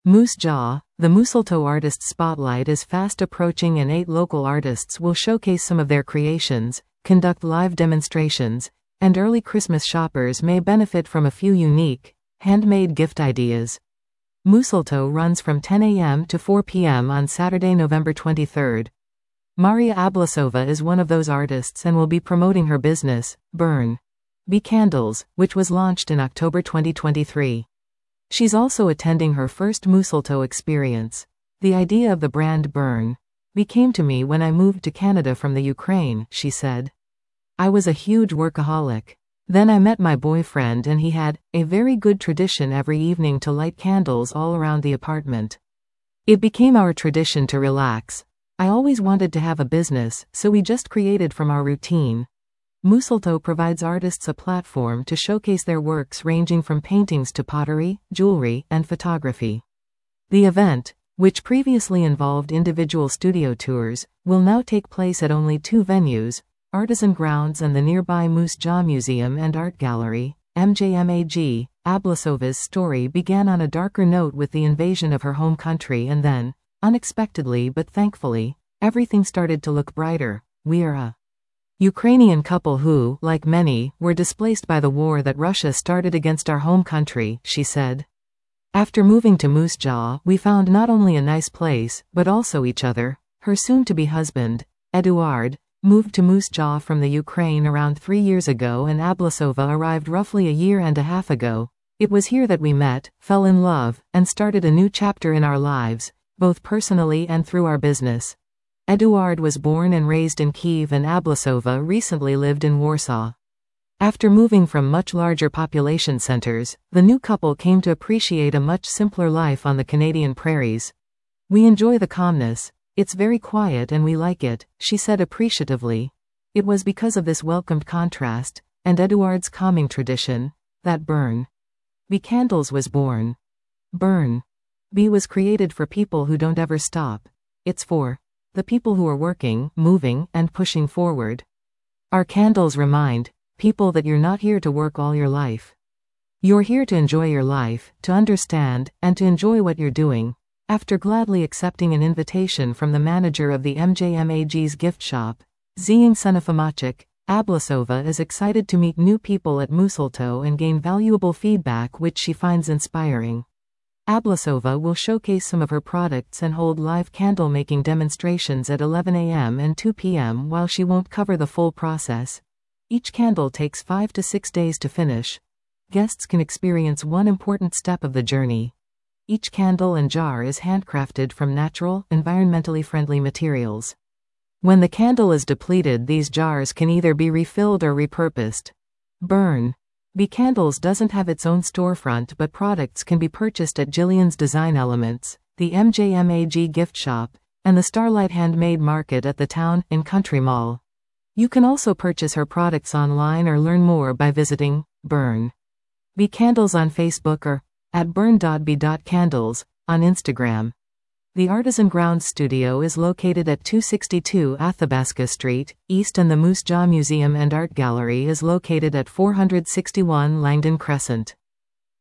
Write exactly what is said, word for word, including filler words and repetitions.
Moose Jaw, the Mooselto Artists Spotlight is fast approaching and eight local artists will showcase some of their creations, conduct live demonstrations, and early Christmas shoppers may benefit from a few unique, handmade gift ideas. Mooselto runs from ten a m to four p m on Saturday, November twenty-third. Maria Ablasova is one of those artists and will be promoting her business, Burn Bee Candles, which was launched in October twenty twenty-three. She's also attending her first Mooselto experience. The idea of the brand Burn Bee came to me when I moved to Canada from the Ukraine, she said. I was a huge workaholic. Then I met my boyfriend and he had a very good tradition every evening to light candles all around the apartment. It became our tradition to relax. I always wanted to have a business, so we just created from our routine. Mooselto provides artists a platform to showcase their works ranging from paintings to pottery, jewelry, and photography. The event, which previously involved individual studio tours, will now take place at only two venues, Artisan Grounds and the nearby Moose Jaw Museum and Art Gallery. M J M A G, Ablasova's story began on a darker note with the invasion of her home country, and then, unexpectedly but thankfully, everything started to look brighter. We're a Ukrainian couple who, like many, were displaced by the war that Russia started against our home country, she said. After moving to Moose Jaw, we found not only a nice place, but also each other. Her soon-to-be husband, Eduard, moved to Moose Jaw from the Ukraine around three years ago, and Ablasova arrived roughly a year and a half ago. It was here that we met, fell in love, and started a new chapter in our lives, both personally and through our business. Eduard was born and raised in Kyiv, and Ablasova recently lived in Warsaw. After moving from much larger population centers, the new couple came to appreciate a much simpler life on the Canadian prairies. We enjoy the calmness. It's very quiet and we like it, she said appreciatively. It was because of this welcomed contrast, and Eduard's calming tradition, that Burn Bee Candles was born. Burn Bee was created for people who don't ever stop. It's for the people who are working, moving, and pushing forward. Our candles remind people that you're not here to work all your life. You're here to enjoy your life, to understand, and to enjoy what you're doing. After gladly accepting an invitation from the manager of the M J M A G's gift shop, Ziying Senefimachik, Ablasova is excited to meet new people at Mooselto and gain valuable feedback which she finds inspiring. Ablasova will showcase some of her products and hold live candle-making demonstrations at eleven a m and two p m While she won't cover the full process. Each candle takes five to six days to finish. Guests can experience one important step of the journey. Each candle and jar is handcrafted from natural, environmentally friendly materials. When the candle is depleted, these jars can either be refilled or repurposed. Burn Bee Candles doesn't have its own storefront, but products can be purchased at Jillian's Design Elements, the M J M A G gift shop, and the Starlight Handmade Market at the Town and Country Mall. You can also purchase her products online or learn more by visiting Burn Bee Candles on Facebook or at burn dot bee dot candles on Instagram. The Artisan Grounds studio is located at two sixty-two Athabasca Street, East, and the Moose Jaw Museum and Art Gallery is located at four sixty-one Langdon Crescent.